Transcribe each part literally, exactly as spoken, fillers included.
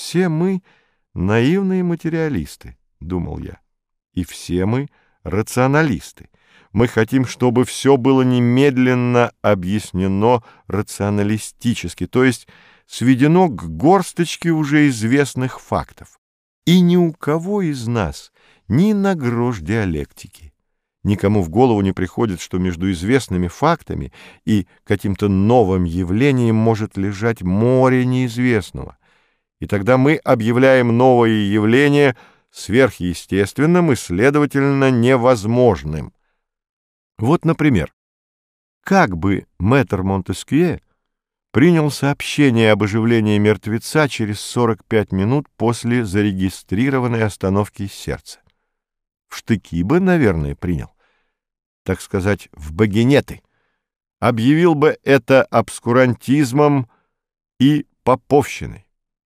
все мы наивные материалисты, — думал я, — и все мы рационалисты. Мы хотим, чтобы все было немедленно объяснено рационалистически, то есть сведено к горсточке уже известных фактов. И ни у кого из нас ни на грош диалектики. Никому в голову не приходит, что между известными фактами и каким-то новым явлением может лежать море неизвестного. И тогда мы объявляем новое явление сверхъестественным и, следовательно, невозможным. Вот, например, как бы мэтр Монтескье принял сообщение об оживлении мертвеца через сорок пять минут после зарегистрированной остановки сердца? В штыки бы, наверное, принял, так сказать, в багинеты. Объявил бы это обскурантизмом и поповщиной,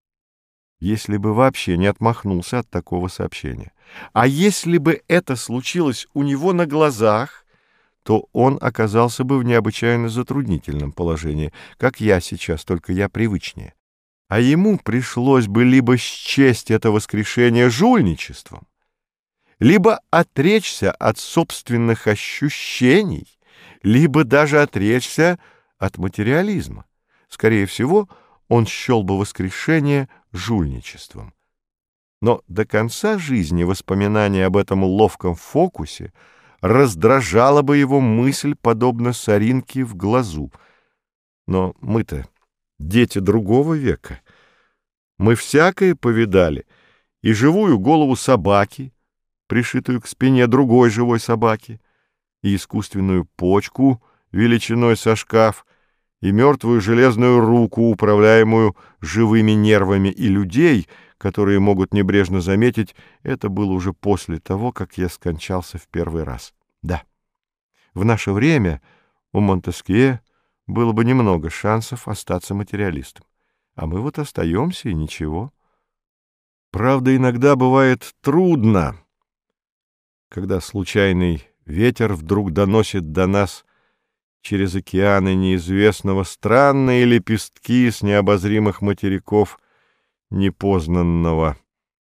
если бы вообще не отмахнулся от такого сообщения. А если бы это случилось у него на глазах, то он оказался бы в необычайно затруднительном положении, как я сейчас, только я привычнее. А ему пришлось бы либо счесть это воскрешение жульничеством, либо отречься от собственных ощущений, либо даже отречься от материализма. Скорее всего, он счел бы воскрешение жульничеством. Но до конца жизни воспоминание об этом ловком фокусе раздражала бы его мысль, подобно соринке в глазу. Но мы-то дети другого века. Мы всякое повидали, и живую голову собаки, пришитую к спине другой живой собаки, и искусственную почку величиной со шкаф, и мертвую железную руку, управляемую живыми нервами, и людей, которые могут небрежно заметить, это было уже после того, как я скончался в первый раз. Да, в наше время у Монтескье было бы немного шансов остаться материалистом. А мы вот остаемся, и ничего. Правда, иногда бывает трудно, когда случайный ветер вдруг доносит до нас через океаны неизвестного странные лепестки с необозримых материков непознанного.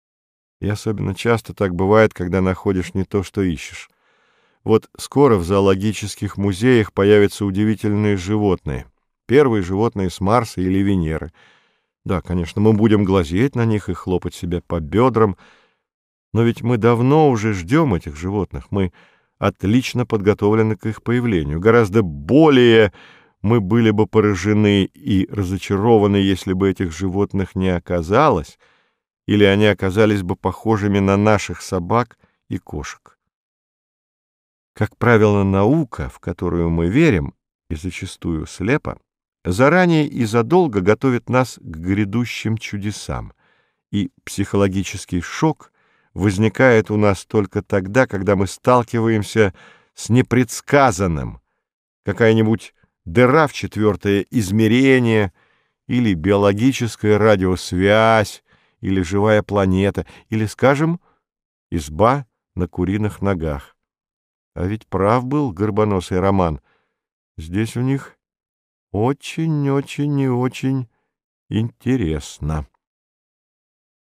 И особенно часто так бывает, когда находишь не то, что ищешь. Вот скоро в зоологических музеях появятся удивительные животные. Первые животные с Марса или Венеры. Да, конечно, мы будем глазеть на них и хлопать себя по бедрам, но ведь мы давно уже ждем этих животных. Мы отлично подготовлены к их появлению. Гораздо более мы были бы поражены и разочарованы, если бы этих животных не оказалось, или они оказались бы похожими на наших собак и кошек. Как правило, наука, в которую мы верим, и зачастую слепо, заранее и задолго готовит нас к грядущим чудесам, и психологический шок возникает у нас только тогда, когда мы сталкиваемся с непредсказанным, какая-нибудь дыра в четвертое измерение, или биологическая радиосвязь, или живая планета, или, скажем, изба на куриных ногах. А ведь прав был горбоносый Роман. Здесь у них очень-очень и очень интересно.